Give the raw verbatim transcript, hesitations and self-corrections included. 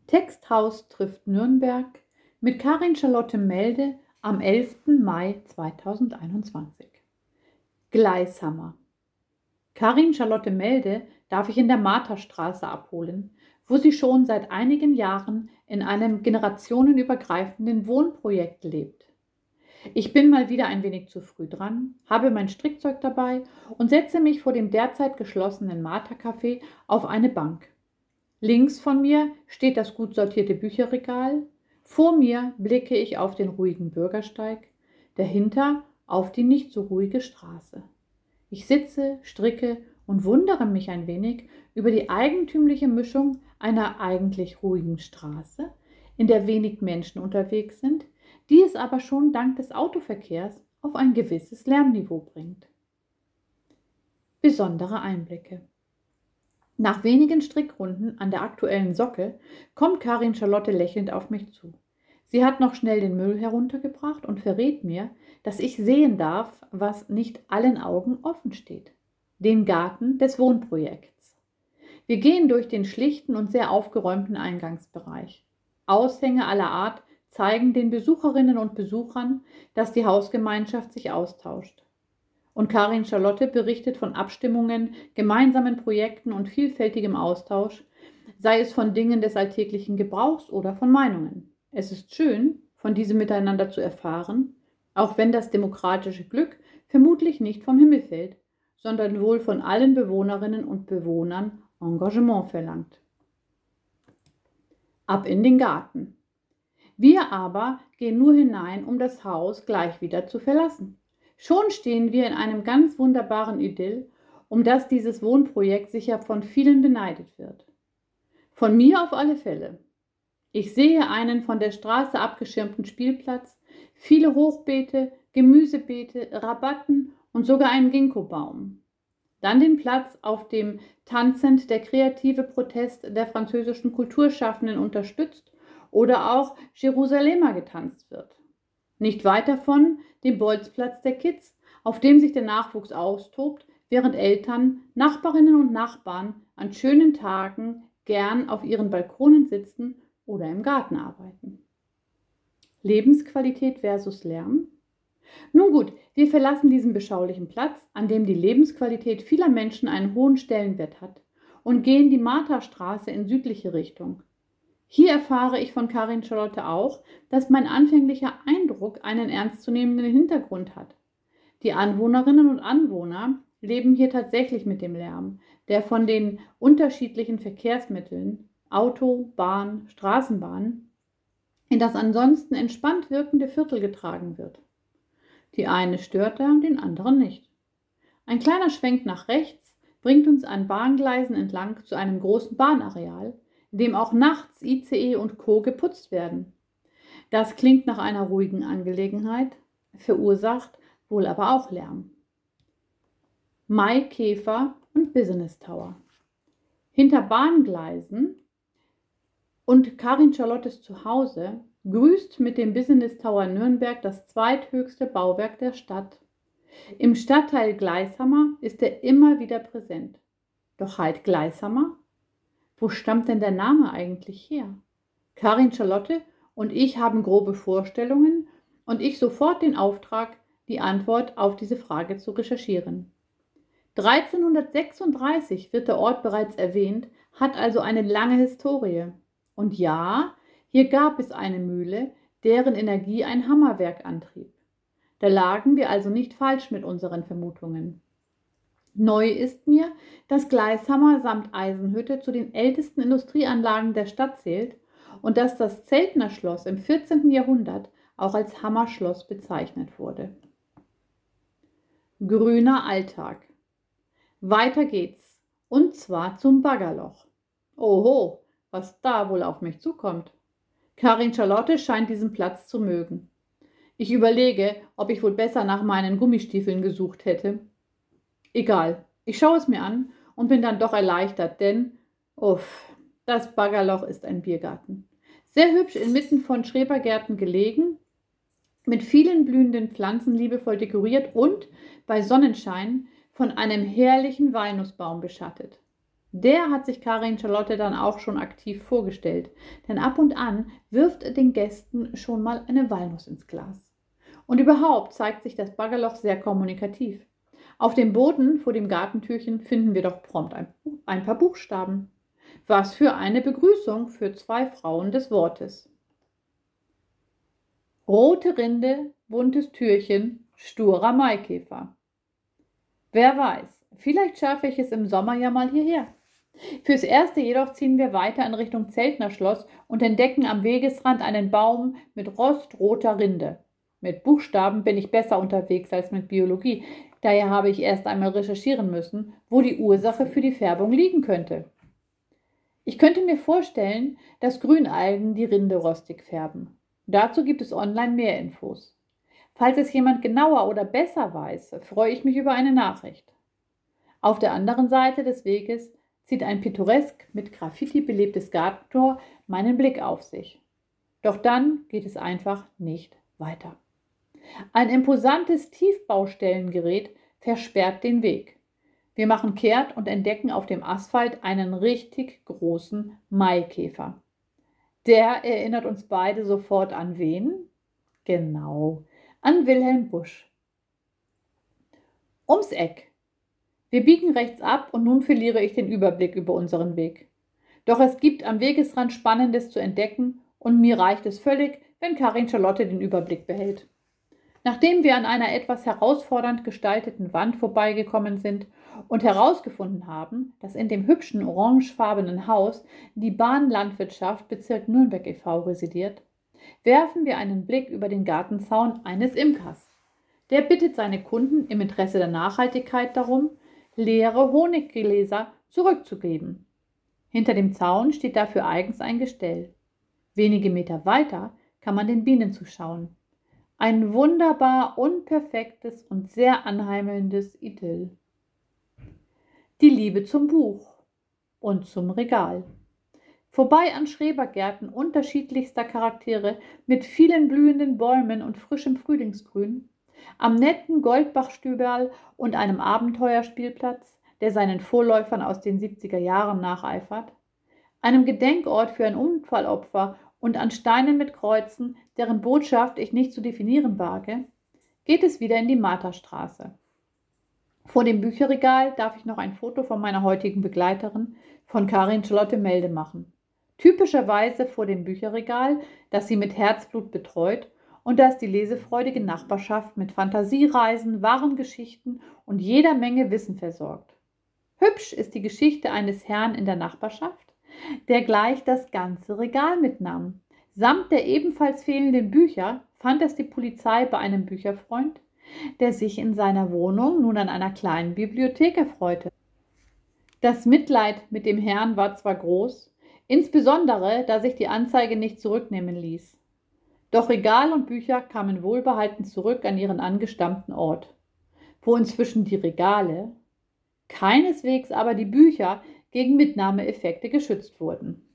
Texthaus trifft Nürnberg mit Karin Charlotte Melde am elften Mai zweitausendeinundzwanzig. Gleishammer. Karin Charlotte Melde darf ich in der Marthastraße abholen, wo sie schon seit einigen Jahren in einem generationenübergreifenden Wohnprojekt lebt. Ich bin mal wieder ein wenig zu früh dran, habe mein Strickzeug dabei und setze mich vor dem derzeit geschlossenen Martha-Café auf eine Bank. Links von mir steht das gut sortierte Bücherregal, vor mir blicke ich auf den ruhigen Bürgersteig, dahinter auf die nicht so ruhige Straße. Ich sitze, stricke und wundere mich ein wenig über die eigentümliche Mischung einer eigentlich ruhigen Straße, in der wenig Menschen unterwegs sind, die es aber schon dank des Autoverkehrs auf ein gewisses Lärmniveau bringt. Besondere Einblicke. Nach wenigen Strickrunden an der aktuellen Socke kommt Karin Charlotte lächelnd auf mich zu. Sie hat noch schnell den Müll heruntergebracht und verrät mir, dass ich sehen darf, was nicht allen Augen offen steht: den Garten des Wohnprojekts. Wir gehen durch den schlichten und sehr aufgeräumten Eingangsbereich. Aushänge aller Art zeigen den Besucherinnen und Besuchern, dass die Hausgemeinschaft sich austauscht. Und Karin Charlotte berichtet von Abstimmungen, gemeinsamen Projekten und vielfältigem Austausch, sei es von Dingen des alltäglichen Gebrauchs oder von Meinungen. Es ist schön, von diesem Miteinander zu erfahren, auch wenn das demokratische Glück vermutlich nicht vom Himmel fällt, sondern wohl von allen Bewohnerinnen und Bewohnern Engagement verlangt. Ab in den Garten. Wir aber gehen nur hinein, um das Haus gleich wieder zu verlassen. Schon stehen wir in einem ganz wunderbaren Idyll, um das dieses Wohnprojekt sicher von vielen beneidet wird. Von mir auf alle Fälle. Ich sehe einen von der Straße abgeschirmten Spielplatz, viele Hochbeete, Gemüsebeete, Rabatten und sogar einen Ginkgobaum. Dann den Platz, auf dem tanzend der kreative Protest der französischen Kulturschaffenden unterstützt oder auch Jerusalemer getanzt wird. Nicht weit davon den Bolzplatz der Kids, auf dem sich der Nachwuchs austobt, während Eltern, Nachbarinnen und Nachbarn an schönen Tagen gern auf ihren Balkonen sitzen oder im Garten arbeiten. Lebensqualität versus Lärm? Nun gut, wir verlassen diesen beschaulichen Platz, an dem die Lebensqualität vieler Menschen einen hohen Stellenwert hat, und gehen die Marthastraße in südliche Richtung. Hier erfahre ich von Karin Charlotte auch, dass mein anfänglicher Eindruck einen ernstzunehmenden Hintergrund hat. Die Anwohnerinnen und Anwohner leben hier tatsächlich mit dem Lärm, der von den unterschiedlichen Verkehrsmitteln, Auto, Bahn, Straßenbahn, in das ansonsten entspannt wirkende Viertel getragen wird. Die eine stört da, den anderen nicht. Ein kleiner Schwenk nach rechts bringt uns an Bahngleisen entlang zu einem großen Bahnareal, in dem auch nachts I C E und Co. geputzt werden. Das klingt nach einer ruhigen Angelegenheit, verursacht wohl aber auch Lärm. Maikäfer und Business Tower. Hinter Bahngleisen und Karin Charlottes Zuhause grüßt mit dem Business Tower Nürnberg das zweithöchste Bauwerk der Stadt. Im Stadtteil Gleishammer ist er immer wieder präsent. Doch halt Gleishammer? Wo stammt denn der Name eigentlich her? Karin Charlotte und ich haben grobe Vorstellungen und ich sofort den Auftrag, die Antwort auf diese Frage zu recherchieren. dreizehnhundertsechsunddreißig wird der Ort bereits erwähnt, hat also eine lange Historie. Und ja, hier gab es eine Mühle, deren Energie ein Hammerwerk antrieb. Da lagen wir also nicht falsch mit unseren Vermutungen. Neu ist mir, dass Gleishammer samt Eisenhütte zu den ältesten Industrieanlagen der Stadt zählt und dass das Zeltner Schloss im vierzehnten Jahrhundert auch als Hammerschloss bezeichnet wurde. Grüner Alltag. Weiter geht's, und zwar zum Baggerloch. Oho, was da wohl auf mich zukommt. Karin Charlotte scheint diesen Platz zu mögen. Ich überlege, ob ich wohl besser nach meinen Gummistiefeln gesucht hätte. Egal, ich schaue es mir an und bin dann doch erleichtert, denn, uff, das Baggerloch ist ein Biergarten. Sehr hübsch inmitten von Schrebergärten gelegen, mit vielen blühenden Pflanzen liebevoll dekoriert und bei Sonnenschein von einem herrlichen Walnussbaum beschattet. Der hat sich Karin Charlotte dann auch schon aktiv vorgestellt, denn ab und an wirft er den Gästen schon mal eine Walnuss ins Glas. Und überhaupt zeigt sich das Baggerloch sehr kommunikativ. Auf dem Boden vor dem Gartentürchen finden wir doch prompt ein, ein paar Buchstaben. Was für eine Begrüßung für zwei Frauen des Wortes. Rote Rinde, buntes Türchen, sturer Maikäfer. Wer weiß, vielleicht schaffe ich es im Sommer ja mal hierher. Fürs Erste jedoch ziehen wir weiter in Richtung Zeltner Schloss und entdecken am Wegesrand einen Baum mit rostroter Rinde. Mit Buchstaben bin ich besser unterwegs als mit Biologie, daher habe ich erst einmal recherchieren müssen, wo die Ursache für die Färbung liegen könnte. Ich könnte mir vorstellen, dass Grünalgen die Rinde rostig färben. Dazu gibt es online mehr Infos. Falls es jemand genauer oder besser weiß, freue ich mich über eine Nachricht. Auf der anderen Seite des Weges zieht ein pittoresk mit Graffiti belebtes Gartentor meinen Blick auf sich. Doch dann geht es einfach nicht weiter. Ein imposantes Tiefbaustellengerät versperrt den Weg. Wir machen kehrt und entdecken auf dem Asphalt einen richtig großen Maikäfer. Der erinnert uns beide sofort an wen? Genau, an Wilhelm Busch. Ums Eck. Wir biegen rechts ab und nun verliere ich den Überblick über unseren Weg. Doch es gibt am Wegesrand Spannendes zu entdecken und mir reicht es völlig, wenn Karin Charlotte den Überblick behält. Nachdem wir an einer etwas herausfordernd gestalteten Wand vorbeigekommen sind und herausgefunden haben, dass in dem hübschen orangefarbenen Haus die Bahnlandwirtschaft Bezirk Nürnberg e V residiert, werfen wir einen Blick über den Gartenzaun eines Imkers. Der bittet seine Kunden im Interesse der Nachhaltigkeit darum, leere Honiggläser zurückzugeben. Hinter dem Zaun steht dafür eigens ein Gestell. Wenige Meter weiter kann man den Bienen zuschauen. Ein wunderbar unperfektes und sehr anheimelndes Idyll. Die Liebe zum Buch und zum Regal. Vorbei an Schrebergärten unterschiedlichster Charaktere mit vielen blühenden Bäumen und frischem Frühlingsgrün, am netten Goldbachstüberl und einem Abenteuerspielplatz, der seinen Vorläufern aus den siebziger Jahren nacheifert, einem Gedenkort für ein Unfallopfer und an Steinen mit Kreuzen, deren Botschaft ich nicht zu definieren wage, geht es wieder in die Marthastraße. Vor dem Bücherregal darf ich noch ein Foto von meiner heutigen Begleiterin, von Karin Charlotte Melde, machen. Typischerweise vor dem Bücherregal, das sie mit Herzblut betreut und das die lesefreudige Nachbarschaft mit Fantasiereisen, wahren Geschichten und jeder Menge Wissen versorgt. Hübsch ist die Geschichte eines Herrn in der Nachbarschaft, der gleich das ganze Regal mitnahm. Samt der ebenfalls fehlenden Bücher fand es die Polizei bei einem Bücherfreund, der sich in seiner Wohnung nun an einer kleinen Bibliothek erfreute. Das Mitleid mit dem Herrn war zwar groß, insbesondere da sich die Anzeige nicht zurücknehmen ließ. Doch Regal und Bücher kamen wohlbehalten zurück an ihren angestammten Ort, wo inzwischen die Regale, keineswegs aber die Bücher, gegen Mitnahmeeffekte geschützt wurden.